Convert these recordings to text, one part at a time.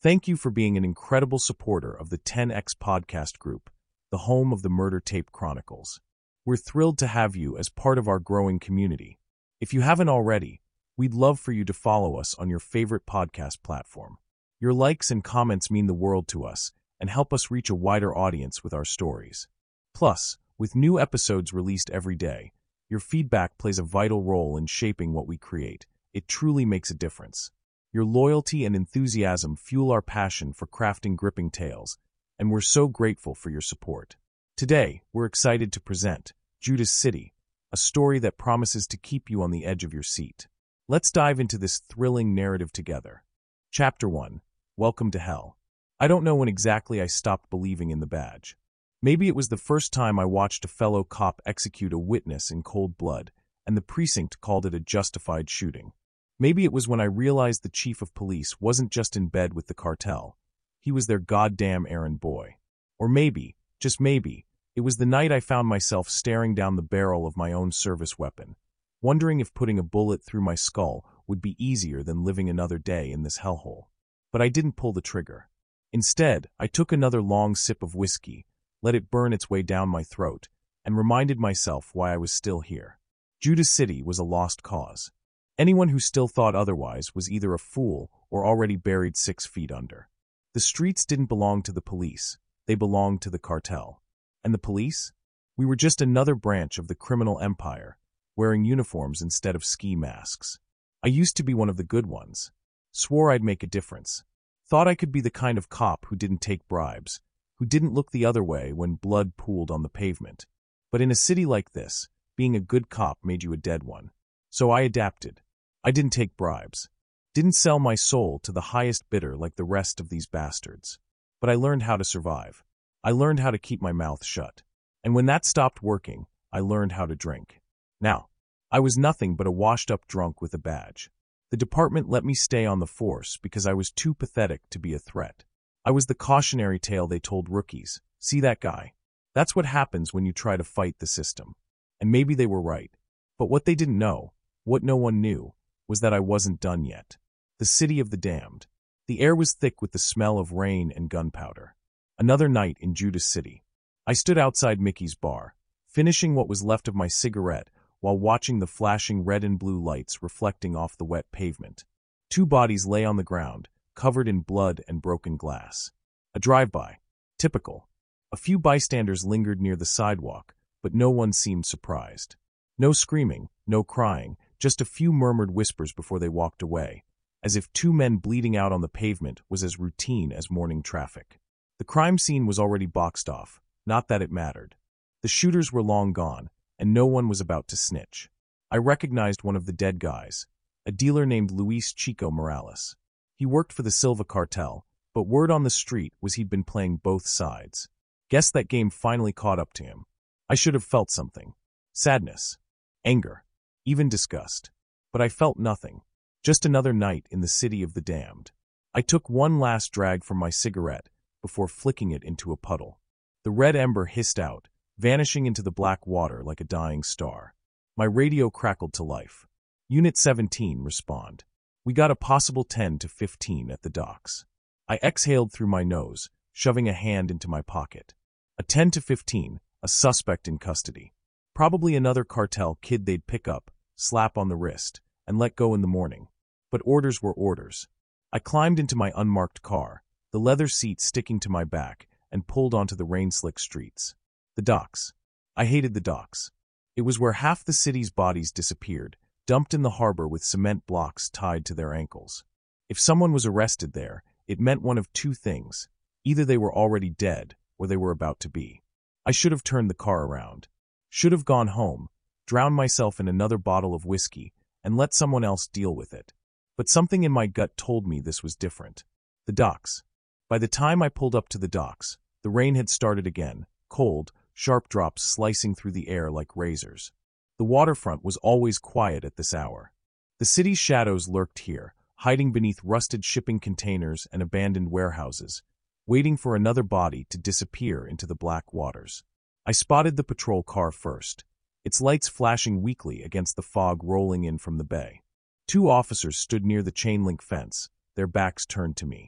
Thank you for being an incredible supporter of the 10X Podcast Group, the home of the Murder Tape Chronicles. We're thrilled to have you as part of our growing community. If you haven't already, we'd love for you to follow us on your favorite podcast platform. Your likes and comments mean the world to us and help us reach a wider audience with our stories. Plus, with new episodes released every day, your feedback plays a vital role in shaping what we create. It truly makes a difference. Your loyalty and enthusiasm fuel our passion for crafting gripping tales, and we're so grateful for your support. Today, we're excited to present Judas City, a story that promises to keep you on the edge of your seat. Let's dive into this thrilling narrative together. Chapter 1. Welcome to Hell. I don't know when exactly I stopped believing in the badge. Maybe it was the first time I watched a fellow cop execute a witness in cold blood, and the precinct called it a justified shooting. Maybe it was when I realized the chief of police wasn't just in bed with the cartel. He was their goddamn errand boy. Or maybe, just maybe, it was the night I found myself staring down the barrel of my own service weapon, wondering if putting a bullet through my skull would be easier than living another day in this hellhole. But I didn't pull the trigger. Instead, I took another long sip of whiskey, let it burn its way down my throat, and reminded myself why I was still here. Judas City was a lost cause. Anyone who still thought otherwise was either a fool or already buried 6 feet under. The streets didn't belong to the police. They belonged to the cartel. And the police? We were just another branch of the criminal empire, wearing uniforms instead of ski masks. I used to be one of the good ones. Swore I'd make a difference. Thought I could be the kind of cop who didn't take bribes, who didn't look the other way when blood pooled on the pavement. But in a city like this, being a good cop made you a dead one. So I adapted. I didn't take bribes. Didn't sell my soul to the highest bidder like the rest of these bastards. But I learned how to survive. I learned how to keep my mouth shut. And when that stopped working, I learned how to drink. Now, I was nothing but a washed-up drunk with a badge. The department let me stay on the force because I was too pathetic to be a threat. I was the cautionary tale they told rookies. See that guy? That's what happens when you try to fight the system. And maybe they were right. But what they didn't know, what no one knew, was that I wasn't done yet. The city of the damned. The air was thick with the smell of rain and gunpowder. Another night in Judas City. I stood outside Mickey's bar, finishing what was left of my cigarette while watching the flashing red and blue lights reflecting off the wet pavement. 2 bodies lay on the ground, covered in blood and broken glass. A drive-by. Typical. A few bystanders lingered near the sidewalk, but no one seemed surprised. No screaming, no crying, just a few murmured whispers before they walked away, as if 2 men bleeding out on the pavement was as routine as morning traffic. The crime scene was already boxed off, not that it mattered. The shooters were long gone, and no one was about to snitch. I recognized one of the dead guys, a dealer named Luis Chico Morales. He worked for the Silva cartel, but word on the street was he'd been playing both sides. Guess that game finally caught up to him. I should have felt something. Sadness. Anger. Even disgust. But I felt nothing. Just another night in the city of the damned. I took one last drag from my cigarette before flicking it into a puddle. The red ember hissed out, vanishing into the black water like a dying star. My radio crackled to life. Unit 17, respond. We got a possible 10 to 15 at the docks. I exhaled through my nose, shoving a hand into my pocket. A 10 to 15, a suspect in custody. Probably another cartel kid they'd pick up, slap on the wrist, and let go in the morning. But orders were orders. I climbed into my unmarked car, the leather seat sticking to my back, and pulled onto the rain-slick streets. The docks. I hated the docks. It was where half the city's bodies disappeared, dumped in the harbor with cement blocks tied to their ankles. If someone was arrested there, it meant one of 2 things. Either they were already dead, or they were about to be. I should have turned the car around. Should have gone home, drowned myself in another bottle of whiskey, and let someone else deal with it. But something in my gut told me this was different. The docks. By the time I pulled up to the docks, the rain had started again, cold, sharp drops slicing through the air like razors. The waterfront was always quiet at this hour. The city's shadows lurked here, hiding beneath rusted shipping containers and abandoned warehouses, waiting for another body to disappear into the black waters. I spotted the patrol car first, its lights flashing weakly against the fog rolling in from the bay. 2 officers stood near the chain-link fence, their backs turned to me.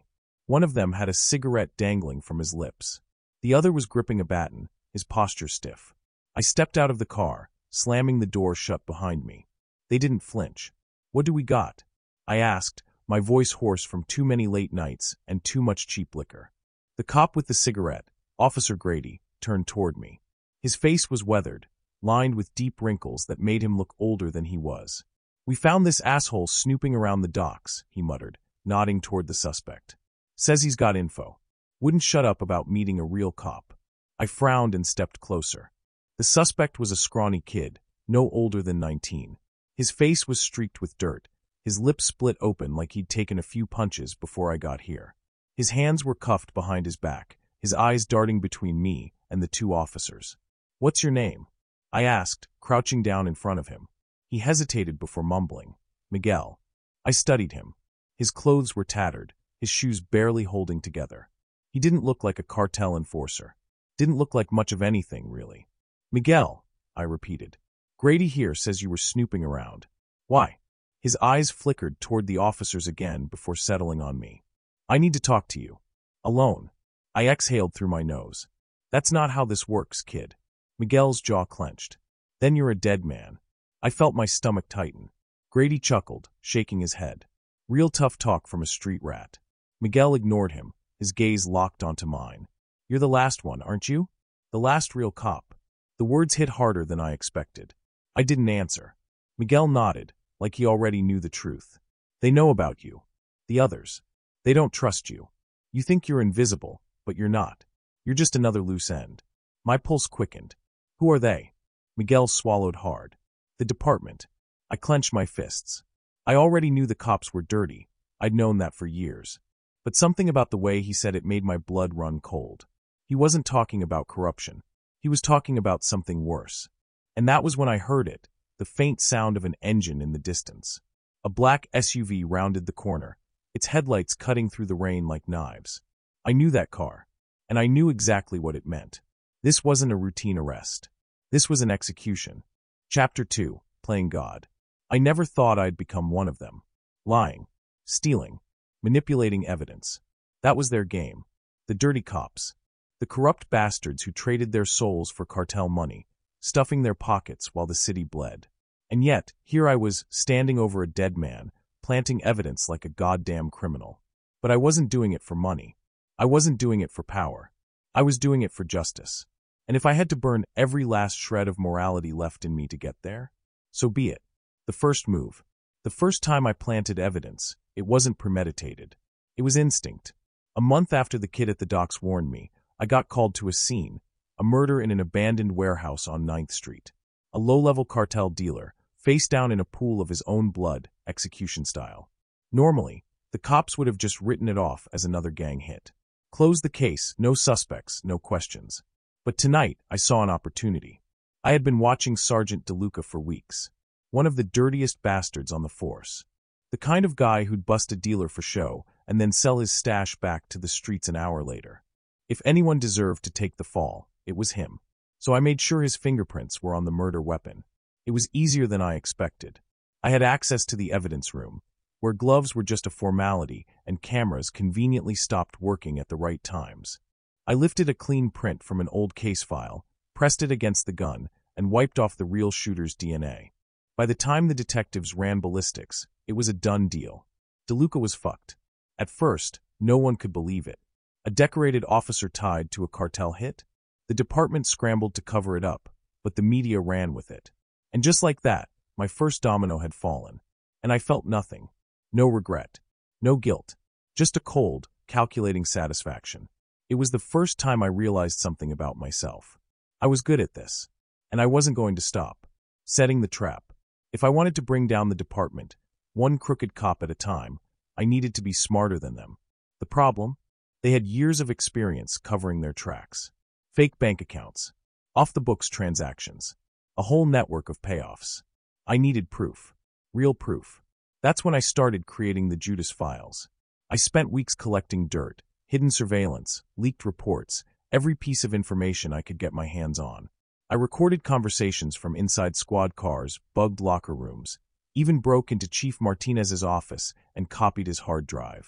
One of them had a cigarette dangling from his lips. The other was gripping a baton, his posture stiff. I stepped out of the car, slamming the door shut behind me. They didn't flinch. "What do we got?" I asked, my voice hoarse from too many late nights and too much cheap liquor. The cop with the cigarette, Officer Grady, turned toward me. His face was weathered, lined with deep wrinkles that made him look older than he was. "We found this asshole snooping around the docks," he muttered, nodding toward the suspect. "Says he's got info. Wouldn't shut up about meeting a real cop." I frowned and stepped closer. The suspect was a scrawny kid, no older than 19. His face was streaked with dirt, his lips split open like he'd taken a few punches before I got here. His hands were cuffed behind his back, his eyes darting between me and the two officers. "What's your name?" I asked, crouching down in front of him. He hesitated before mumbling. "Miguel." I studied him. His clothes were tattered, his shoes barely holding together. He didn't look like a cartel enforcer. Didn't look like much of anything, really. "Miguel," I repeated. "Grady here says you were snooping around. Why?" His eyes flickered toward the officers again before settling on me. "I need to talk to you. Alone." I exhaled through my nose. "That's not how this works, kid." Miguel's jaw clenched. "Then you're a dead man." I felt my stomach tighten. Grady chuckled, shaking his head. Real tough talk from a street rat. Miguel ignored him, his gaze locked onto mine. "You're the last one, aren't you? The last real cop." The words hit harder than I expected. I didn't answer. Miguel nodded, like he already knew the truth. "They know about you. The others. They don't trust you. You think you're invisible, but you're not. You're just another loose end." My pulse quickened. "Who are they?" Miguel swallowed hard. "The department." I clenched my fists. I already knew the cops were dirty. I'd known that for years. But something about the way he said it made my blood run cold. He wasn't talking about corruption. He was talking about something worse. And that was when I heard it, the faint sound of an engine in the distance. A black SUV rounded the corner, its headlights cutting through the rain like knives. I knew that car, and I knew exactly what it meant. This wasn't a routine arrest. This was an execution. Chapter 2, Playing God. I never thought I'd become one of them. Lying, stealing, manipulating evidence. That was their game. The dirty cops. The corrupt bastards who traded their souls for cartel money, stuffing their pockets while the city bled. And yet, here I was, standing over a dead man, planting evidence like a goddamn criminal. But I wasn't doing it for money. I wasn't doing it for power. I was doing it for justice. And if I had to burn every last shred of morality left in me to get there, so be it. The first move. The first time I planted evidence, it wasn't premeditated. It was instinct. A month after the kid at the docks warned me, I got called to a scene, a murder in an abandoned warehouse on 9th Street. A low-level cartel dealer, face down in a pool of his own blood, execution style. Normally, the cops would have just written it off as another gang hit. Close the case, no suspects, no questions. But tonight, I saw an opportunity. I had been watching Sergeant DeLuca for weeks. One of the dirtiest bastards on the force. The kind of guy who'd bust a dealer for show and then sell his stash back to the streets an hour later. If anyone deserved to take the fall, it was him. So I made sure his fingerprints were on the murder weapon. It was easier than I expected. I had access to the evidence room, where gloves were just a formality and cameras conveniently stopped working at the right times. I lifted a clean print from an old case file, pressed it against the gun, and wiped off the real shooter's DNA. By the time the detectives ran ballistics, it was a done deal. DeLuca was fucked. At first, no one could believe it. A decorated officer tied to a cartel hit? The department scrambled to cover it up, but the media ran with it. And just like that, my first domino had fallen. And I felt nothing. No regret. No guilt. Just a cold, calculating satisfaction. It was the first time I realized something about myself. I was good at this. And I wasn't going to stop. Setting the trap. If I wanted to bring down the department, one crooked cop at a time, I needed to be smarter than them. The problem? They had years of experience covering their tracks. Fake bank accounts. Off-the-books transactions. A whole network of payoffs. I needed proof. Real proof. That's when I started creating the Judas Files. I spent weeks collecting dirt, hidden surveillance, leaked reports, every piece of information I could get my hands on. I recorded conversations from inside squad cars, bugged locker rooms, even broke into Chief Martinez's office and copied his hard drive.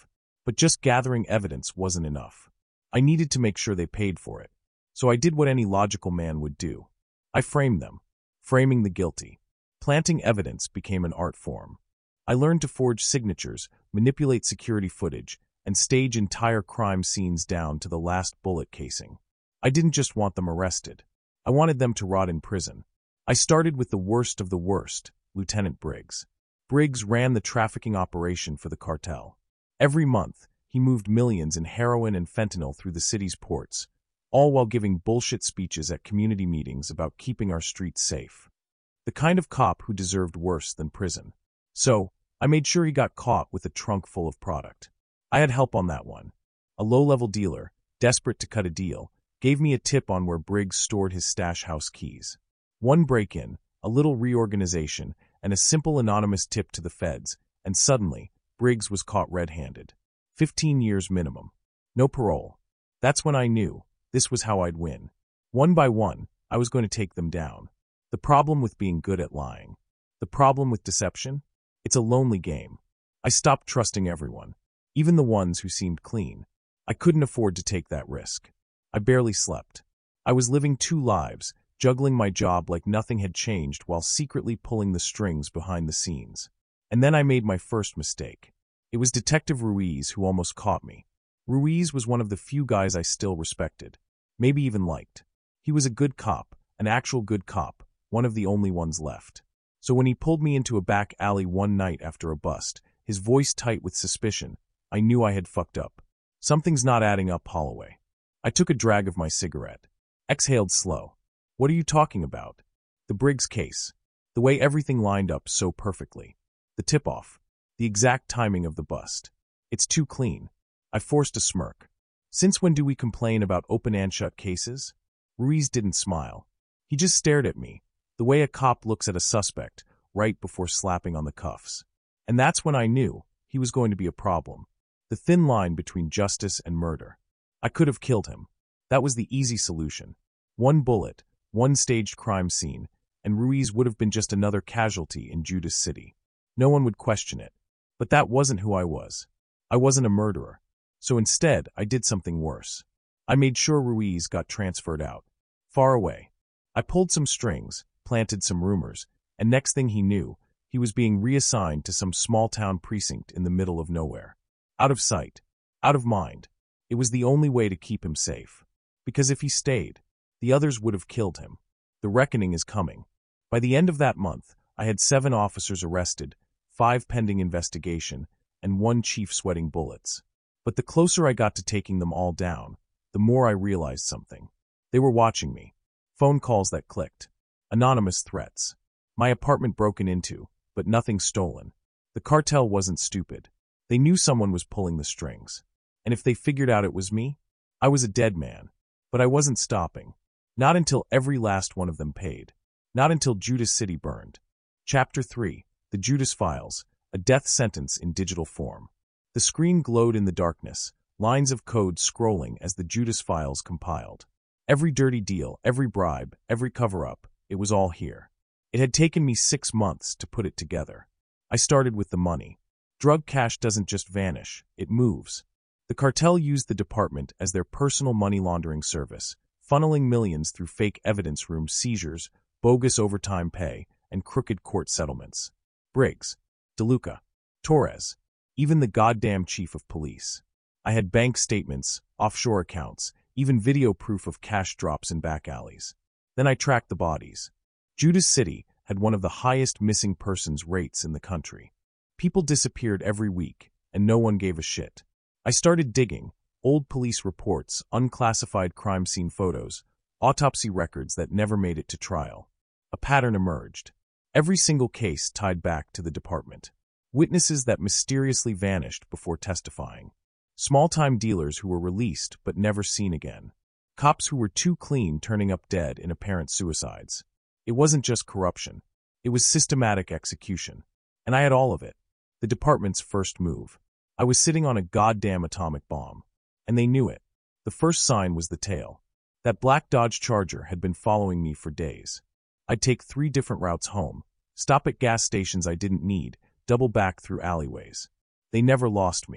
But just gathering evidence wasn't enough. I needed to make sure they paid for it. So I did what any logical man would do. I framed them, framing the guilty. Planting evidence became an art form. I learned to forge signatures, manipulate security footage, and stage entire crime scenes down to the last bullet casing. I didn't just want them arrested. I wanted them to rot in prison. I started with the worst of the worst, Lieutenant Briggs. Briggs ran the trafficking operation for the cartel. Every month, he moved millions in heroin and fentanyl through the city's ports, all while giving bullshit speeches at community meetings about keeping our streets safe. The kind of cop who deserved worse than prison. So, I made sure he got caught with a trunk full of product. I had help on that one. A low-level dealer, desperate to cut a deal, gave me a tip on where Briggs stored his stash house keys. One break-in, a little reorganization, and a simple anonymous tip to the feds, and suddenly, Briggs was caught red-handed. 15 years minimum. No parole. That's when I knew this was how I'd win. One by one, I was going to take them down. The problem with being good at lying. The problem with deception? It's a lonely game. I stopped trusting everyone, even the ones who seemed clean. I couldn't afford to take that risk. I barely slept. I was living two lives, juggling my job like nothing had changed while secretly pulling the strings behind the scenes. And then I made my first mistake. It was Detective Ruiz who almost caught me. Ruiz was one of the few guys I still respected, maybe even liked. He was a good cop, an actual good cop, one of the only ones left. So when he pulled me into a back alley one night after a bust, his voice tight with suspicion, I knew I had fucked up. Something's not adding up, Holloway. I took a drag of my cigarette. Exhaled slow. What are you talking about? The Briggs case. The way everything lined up so perfectly. The tip-off. The exact timing of the bust. It's too clean. I forced a smirk. Since when do we complain about open and shut cases? Ruiz didn't smile. He just stared at me, the way a cop looks at a suspect, right before slapping on the cuffs. And that's when I knew he was going to be a problem. The thin line between justice and murder. I could have killed him. That was the easy solution. One bullet, one staged crime scene, and Ruiz would have been just another casualty in Judas City. No one would question it. But that wasn't who I was. I wasn't a murderer. So instead, I did something worse. I made sure Ruiz got transferred out. Far away. I pulled some strings, planted some rumors, and next thing he knew, he was being reassigned to some small-town precinct in the middle of nowhere. Out of sight. Out of mind. It was the only way to keep him safe. Because if he stayed, the others would have killed him. The reckoning is coming. By the end of that month, I had 7 officers arrested, 5 pending investigation, and 1 chief sweating bullets. But the closer I got to taking them all down, the more I realized something. They were watching me. Phone calls that clicked. Anonymous threats. My apartment broken into, but nothing stolen. The cartel wasn't stupid. They knew someone was pulling the strings. And if they figured out it was me, I was a dead man. But I wasn't stopping. Not until every last one of them paid. Not until Judas City burned. Chapter 3. The Judas Files. A death sentence in digital form. The screen glowed in the darkness, lines of code scrolling as the Judas Files compiled. Every dirty deal, every bribe, every cover-up, it was all here. It had taken me 6 months to put it together. I started with the money. Drug cash doesn't just vanish, it moves. The cartel used the department as their personal money laundering service, funneling millions through fake evidence room seizures, bogus overtime pay, and crooked court settlements. Briggs, DeLuca, Torres, even the goddamn chief of police. I had bank statements, offshore accounts, even video proof of cash drops in back alleys. Then I tracked the bodies. Judas City had one of the highest missing persons rates in the country. People disappeared every week, and no one gave a shit. I started digging, old police reports, unclassified crime scene photos, autopsy records that never made it to trial. A pattern emerged. Every single case tied back to the department. Witnesses that mysteriously vanished before testifying. Small-time dealers who were released but never seen again. Cops who were too clean turning up dead in apparent suicides. It wasn't just corruption. It was systematic execution. And I had all of it. The department's first move. I was sitting on a goddamn atomic bomb. And they knew it. The first sign was the tail. That black Dodge Charger had been following me for days. I'd take 3 different routes home, stop at gas stations I didn't need, double back through alleyways. They never lost me.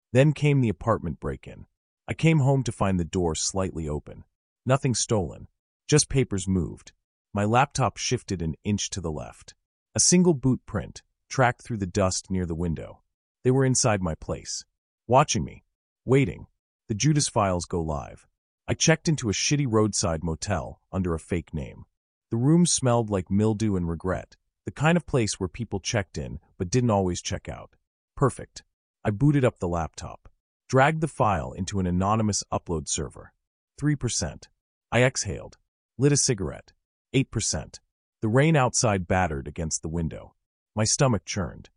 Then came the apartment break-in. I came home to find the door slightly open. Nothing stolen, just papers moved. My laptop shifted an inch to the left. A single boot print tracked through the dust near the window. They were inside my place, watching me, waiting. The Judas Files go live. I checked into a shitty roadside motel under a fake name. The room smelled like mildew and regret, the kind of place where people checked in but didn't always check out. Perfect. I booted up the laptop, dragged the file into an anonymous upload server. 3%. I exhaled, lit a cigarette. 8%. The rain outside battered against the window. My stomach churned.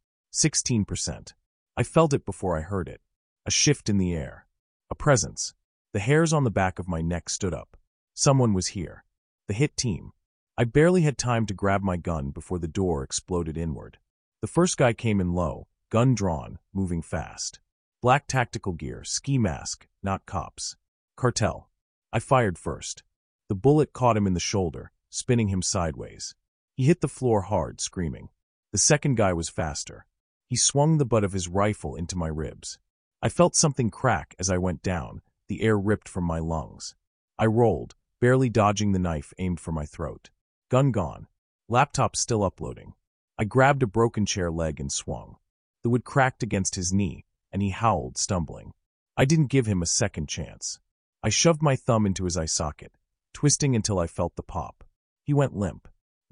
16%. I felt it before I heard it. A shift in the air. A presence. The hairs on the back of my neck stood up. Someone was here. The hit team. I barely had time to grab my gun before the door exploded inward. The first guy came in low, gun drawn, moving fast. Black tactical gear, ski mask, not cops. Cartel. I fired first. The bullet caught him in the shoulder, spinning him sideways. He hit the floor hard, screaming. The second guy was faster. He swung the butt of his rifle into my ribs. I felt something crack as I went down, the air ripped from my lungs. I rolled, barely dodging the knife aimed for my throat. Gun gone. Laptop still uploading. I grabbed a broken chair leg and swung. The wood cracked against his knee, and he howled, stumbling. I didn't give him a second chance. I shoved my thumb into his eye socket, twisting until I felt the pop. He went limp.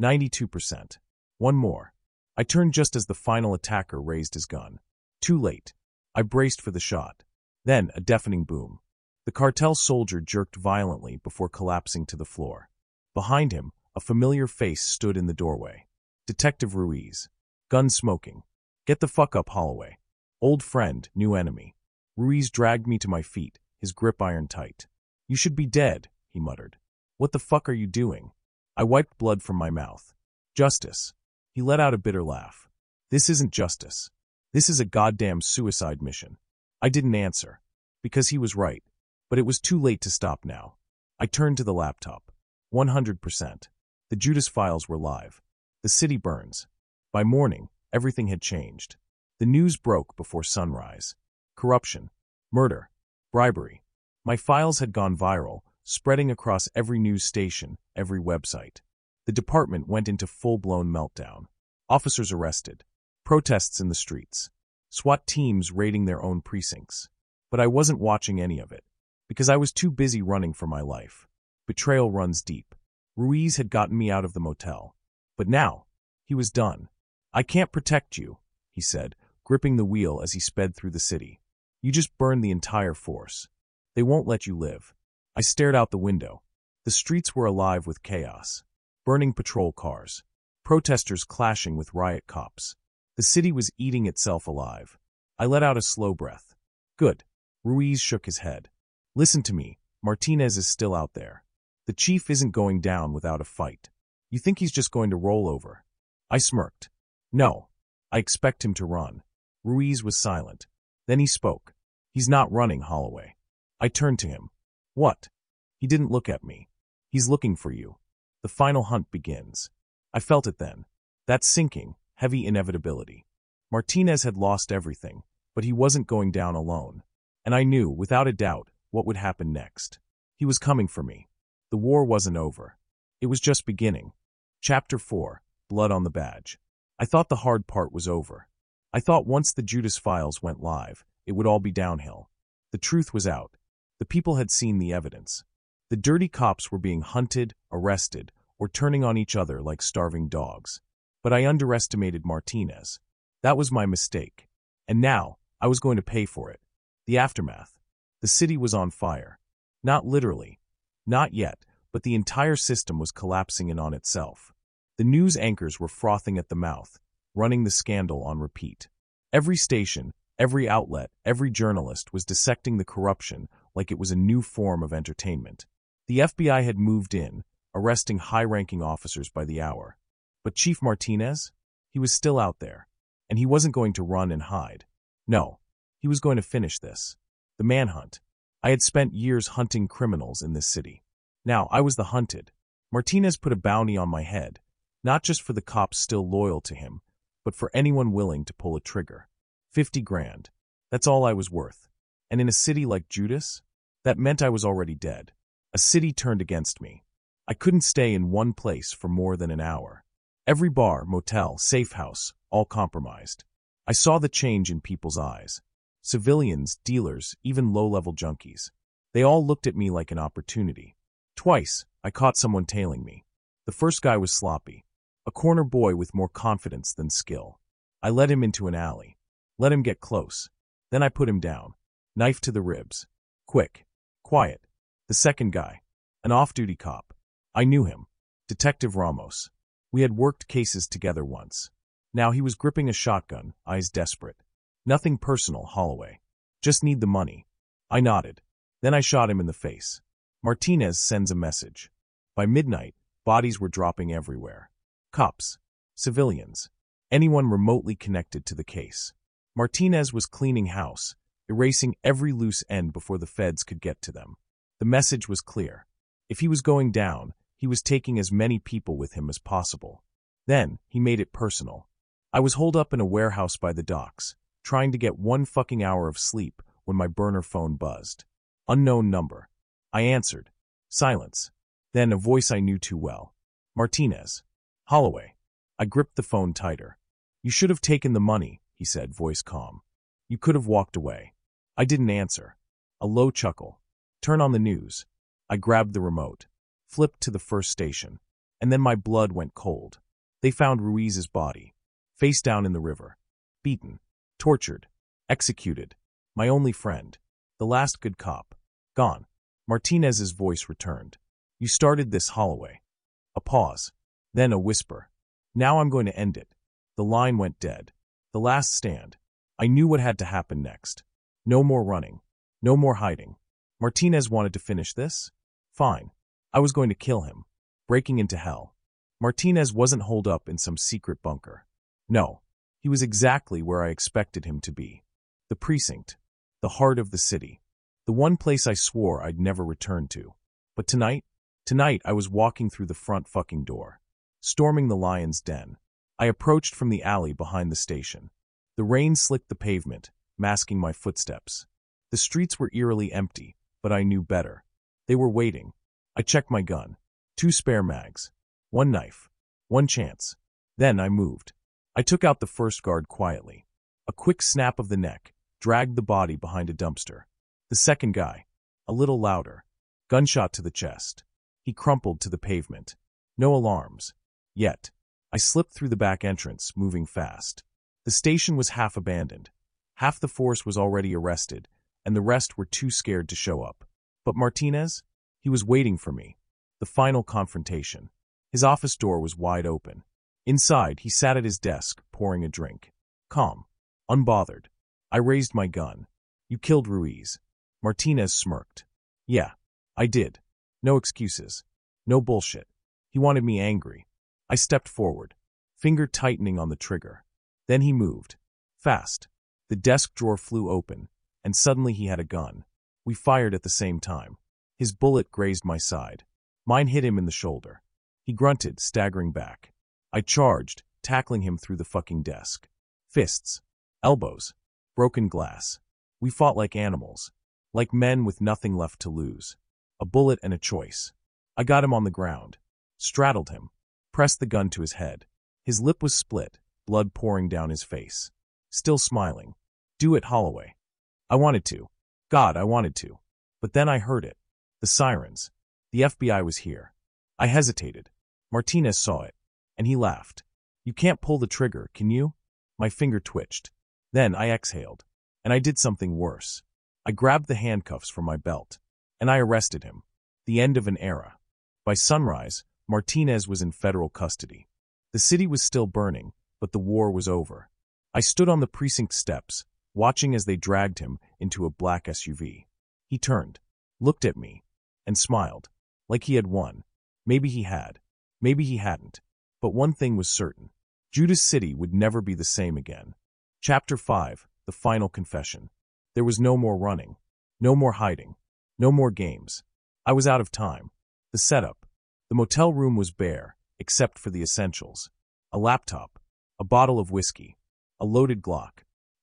92%. One more. I turned just as the final attacker raised his gun. Too late. I braced for the shot. Then a deafening boom. The cartel soldier jerked violently before collapsing to the floor. Behind him, a familiar face stood in the doorway. Detective Ruiz. Gun smoking. Get the fuck up, Holloway. Old friend, new enemy. Ruiz dragged me to my feet, his grip iron tight. You should be dead, he muttered. What the fuck are you doing? I wiped blood from my mouth. Justice. He let out a bitter laugh. This isn't justice. This is a goddamn suicide mission. I didn't answer. Because he was right. But it was too late to stop now. I turned to the laptop. 100%. The Judas Files were live. The city burns. By morning, everything had changed. The news broke before sunrise. Corruption. Murder. Bribery. My files had gone viral, spreading across every news station, every website. The department went into full-blown meltdown. Officers arrested. Protests in the streets. SWAT teams raiding their own precincts. But I wasn't watching any of it, because I was too busy running for my life. Betrayal runs deep. Ruiz had gotten me out of the motel. But now, he was done. I can't protect you, he said, gripping the wheel as he sped through the city. You just burned the entire force. They won't let you live. I stared out the window. The streets were alive with chaos. Burning patrol cars. Protesters clashing with riot cops. The city was eating itself alive. I let out a slow breath. Good. Ruiz shook his head. Listen to me, Martinez is still out there. The chief isn't going down without a fight. You think he's just going to roll over? I smirked. No. I expect him to run. Ruiz was silent. Then he spoke. He's not running, Holloway. I turned to him. What? He didn't look at me. He's looking for you. The final hunt begins. I felt it then. That sinking, heavy inevitability. Martinez had lost everything, but he wasn't going down alone. And I knew, without a doubt, what would happen next. He was coming for me. The war wasn't over. It was just beginning. Chapter 4, Blood on the Badge. I thought the hard part was over. I thought once the Judas Files went live, it would all be downhill. The truth was out. The people had seen the evidence. The dirty cops were being hunted, arrested, or turning on each other like starving dogs. But I underestimated Martinez. That was my mistake. And now, I was going to pay for it. The aftermath. The city was on fire. Not literally. Not yet, but the entire system was collapsing in on itself. The news anchors were frothing at the mouth, running the scandal on repeat. Every station, every outlet, every journalist was dissecting the corruption like it was a new form of entertainment. The FBI had moved in, arresting high-ranking officers by the hour. But Chief Martinez? He was still out there. And he wasn't going to run and hide. No, he was going to finish this. The manhunt. I had spent years hunting criminals in this city. Now I was the hunted. Martinez put a bounty on my head, not just for the cops still loyal to him, but for anyone willing to pull a trigger. 50 grand. That's all I was worth. And in a city like Judas, that meant I was already dead. A city turned against me. I couldn't stay in one place for more than an hour. Every bar, motel, safe house, all compromised. I saw the change in people's eyes. Civilians, dealers, even low-level junkies. They all looked at me like an opportunity. Twice, I caught someone tailing me. The first guy was sloppy. A corner boy with more confidence than skill. I led him into an alley. Let him get close. Then I put him down. Knife to the ribs. Quick. Quiet. The second guy. An off-duty cop. I knew him. Detective Ramos. We had worked cases together once. Now he was gripping a shotgun, eyes desperate. Nothing personal, Holloway. Just need the money. I nodded. Then I shot him in the face. Martinez sends a message. By midnight, bodies were dropping everywhere. Cops. Civilians. Anyone remotely connected to the case. Martinez was cleaning house, erasing every loose end before the feds could get to them. The message was clear. If he was going down, he was taking as many people with him as possible. Then, he made it personal. I was holed up in a warehouse by the docks, trying to get 1 fucking hour of sleep when my burner phone buzzed. Unknown number. I answered. Silence. Then a voice I knew too well. Martinez. Holloway. I gripped the phone tighter. You should have taken the money, he said, voice calm. You could have walked away. I didn't answer. A low chuckle. Turn on the news. I grabbed the remote. Flipped to the first station. And then my blood went cold. They found Ruiz's body. Face down in the river. Beaten. Tortured. Executed. My only friend. The last good cop. Gone. Martinez's voice returned. You started this, Holloway. A pause. Then a whisper. Now I'm going to end it. The line went dead. The last stand. I knew what had to happen next. No more running. No more hiding. Martinez wanted to finish this? Fine. I was going to kill him. Breaking into hell. Martinez wasn't holed up in some secret bunker. No. He was exactly where I expected him to be. The precinct. The heart of the city. The one place I swore I'd never return to. But tonight I was walking through the front fucking door. Storming the lion's den. I approached from the alley behind the station. The rain slicked the pavement, masking my footsteps. The streets were eerily empty, but I knew better. They were waiting. I checked my gun. 2 spare mags. 1 knife. 1 chance. Then I moved. I took out the first guard quietly. A quick snap of the neck, dragged the body behind a dumpster. The second guy. A little louder. Gunshot to the chest. He crumpled to the pavement. No alarms. Yet. I slipped through the back entrance, moving fast. The station was half abandoned. Half the force was already arrested, and the rest were too scared to show up. But Martinez? He was waiting for me. The final confrontation. His office door was wide open. Inside, he sat at his desk, pouring a drink. Calm. Unbothered. I raised my gun. You killed Ruiz. Martinez smirked. Yeah, I did. No excuses. No bullshit. He wanted me angry. I stepped forward, finger tightening on the trigger. Then he moved. Fast. The desk drawer flew open, and suddenly he had a gun. We fired at the same time. His bullet grazed my side. Mine hit him in the shoulder. He grunted, staggering back. I charged, tackling him through the fucking desk. Fists. Elbows. Broken glass. We fought like animals. Like men with nothing left to lose. A bullet and a choice. I got him on the ground. Straddled him. Pressed the gun to his head. His lip was split, blood pouring down his face. Still smiling. Do it, Holloway. I wanted to. God, I wanted to. But then I heard it. The sirens. The FBI was here. I hesitated. Martinez saw it. And he laughed. You can't pull the trigger, can you? My finger twitched. Then I exhaled. And I did something worse. I grabbed the handcuffs from my belt. And I arrested him. The end of an era. By sunrise, Martinez was in federal custody. The city was still burning, but the war was over. I stood on the precinct steps, watching as they dragged him into a black SUV. He turned, looked at me, and smiled, like he had won. Maybe he had. Maybe he hadn't. But one thing was certain. Judas City would never be the same again. Chapter 5, The Final Confession. There was no more running. No more hiding. No more games. I was out of time. The setup. The motel room was bare, except for the essentials. A laptop. A bottle of whiskey. A loaded Glock.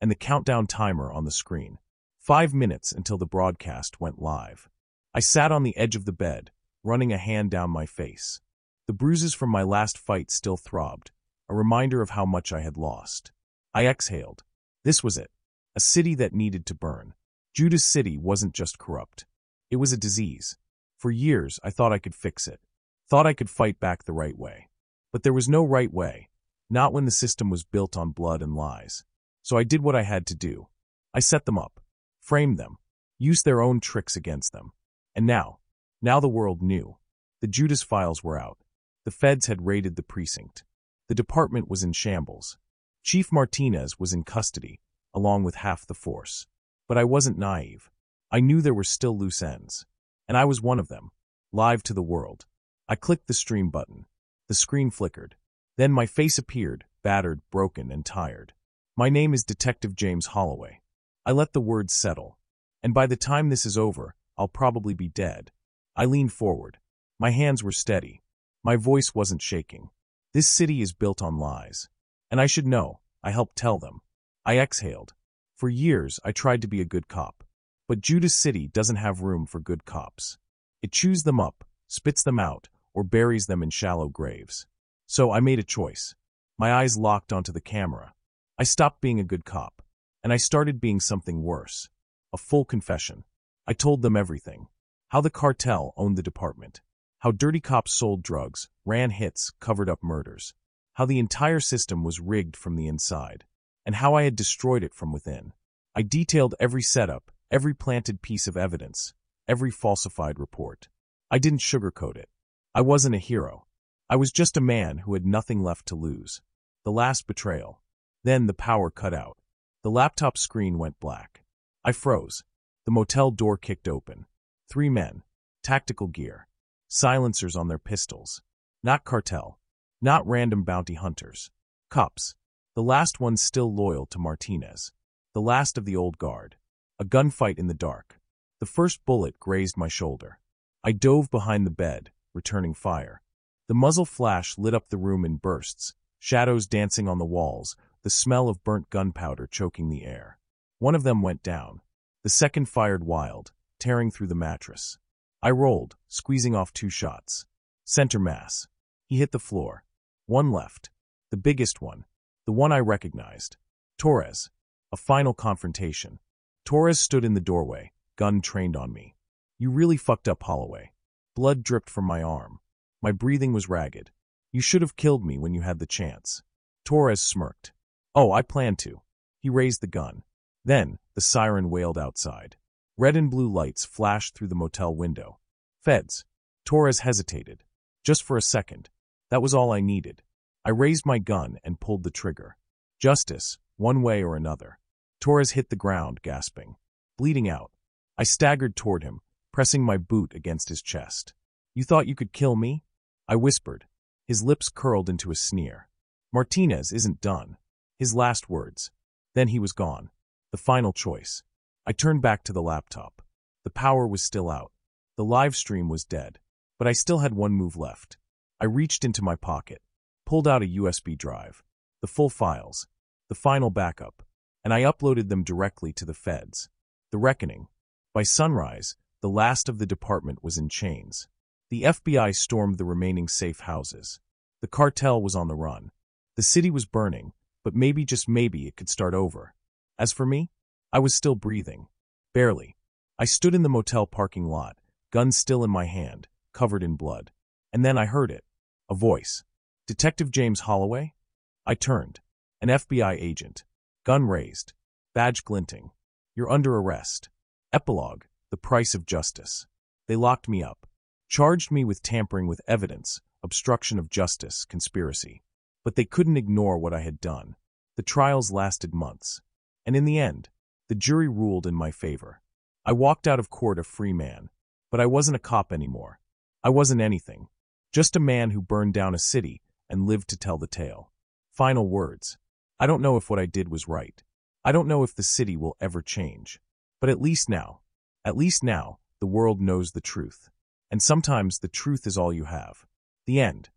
and the countdown timer on the screen. 5 minutes until the broadcast went live. I sat on the edge of the bed, running a hand down my face. The bruises from my last fight still throbbed, a reminder of how much I had lost. I exhaled. This was it. A city that needed to burn. Judas City wasn't just corrupt. It was a disease. For years, I thought I could fix it. Thought I could fight back the right way. But there was no right way. Not when the system was built on blood and lies. So I did what I had to do. I set them up. Framed them. Used their own tricks against them. And now the world knew. The Judas files were out. The feds had raided the precinct. The department was in shambles. Chief Martinez was in custody, along with half the force. But I wasn't naive. I knew there were still loose ends. And I was one of them. Live to the world. I clicked the stream button. The screen flickered. Then my face appeared, battered, broken, and tired. My name is Detective James Holloway. I let the words settle. And by the time this is over, I'll probably be dead. I leaned forward. My hands were steady. My voice wasn't shaking. This city is built on lies. And I should know. I helped tell them. I exhaled. For years, I tried to be a good cop. But Judas City doesn't have room for good cops. It chews them up, spits them out, or buries them in shallow graves. So I made a choice. My eyes locked onto the camera. I stopped being a good cop, and I started being something worse. A full confession. I told them everything. How the cartel owned the department. How dirty cops sold drugs, ran hits, covered up murders. How the entire system was rigged from the inside. And how I had destroyed it from within. I detailed every setup, every planted piece of evidence, every falsified report. I didn't sugarcoat it. I wasn't a hero. I was just a man who had nothing left to lose. The last betrayal. Then the power cut out. The laptop screen went black. I froze. The motel door kicked open. 3 men. Tactical gear. Silencers on their pistols. Not cartel. Not random bounty hunters. Cops. The last ones still loyal to Martinez. The last of the old guard. A gunfight in the dark. The first bullet grazed my shoulder. I dove behind the bed, returning fire. The muzzle flash lit up the room in bursts, shadows dancing on the walls, the smell of burnt gunpowder choking the air. One of them went down. The second fired wild, tearing through the mattress. I rolled, squeezing off 2 shots. Center mass. He hit the floor. One left. The biggest one. The one I recognized. Torres. A final confrontation. Torres stood in the doorway, gun trained on me. You really fucked up, Holloway. Blood dripped from my arm. My breathing was ragged. You should have killed me when you had the chance. Torres smirked. Oh, I planned to. He raised the gun. Then, the siren wailed outside. Red and blue lights flashed through the motel window. Feds. Torres hesitated. Just for a second. That was all I needed. I raised my gun and pulled the trigger. Justice, one way or another. Torres hit the ground, gasping. Bleeding out. I staggered toward him, pressing my boot against his chest. You thought you could kill me? I whispered. His lips curled into a sneer. Martinez isn't done. His last words. Then he was gone. The final choice. I turned back to the laptop. The power was still out. The live stream was dead. But I still had one move left. I reached into my pocket, pulled out a USB drive, the full files, the final backup, and I uploaded them directly to the feds. The reckoning. By sunrise, the last of the department was in chains. The FBI stormed the remaining safe houses. The cartel was on the run. The city was burning, but maybe, just maybe, it could start over. As for me, I was still breathing. Barely. I stood in the motel parking lot, gun still in my hand, covered in blood. And then I heard it. A voice. Detective James Holloway? I turned. An FBI agent. Gun raised. Badge glinting. You're under arrest. Epilogue. The price of justice. They locked me up. Charged me with tampering with evidence, obstruction of justice, conspiracy. But they couldn't ignore what I had done. The trials lasted months. And in the end, the jury ruled in my favor. I walked out of court a free man. But I wasn't a cop anymore. I wasn't anything. Just a man who burned down a city and lived to tell the tale. Final words. I don't know if what I did was right. I don't know if the city will ever change. But at least now, the world knows the truth. And sometimes the truth is all you have. The end.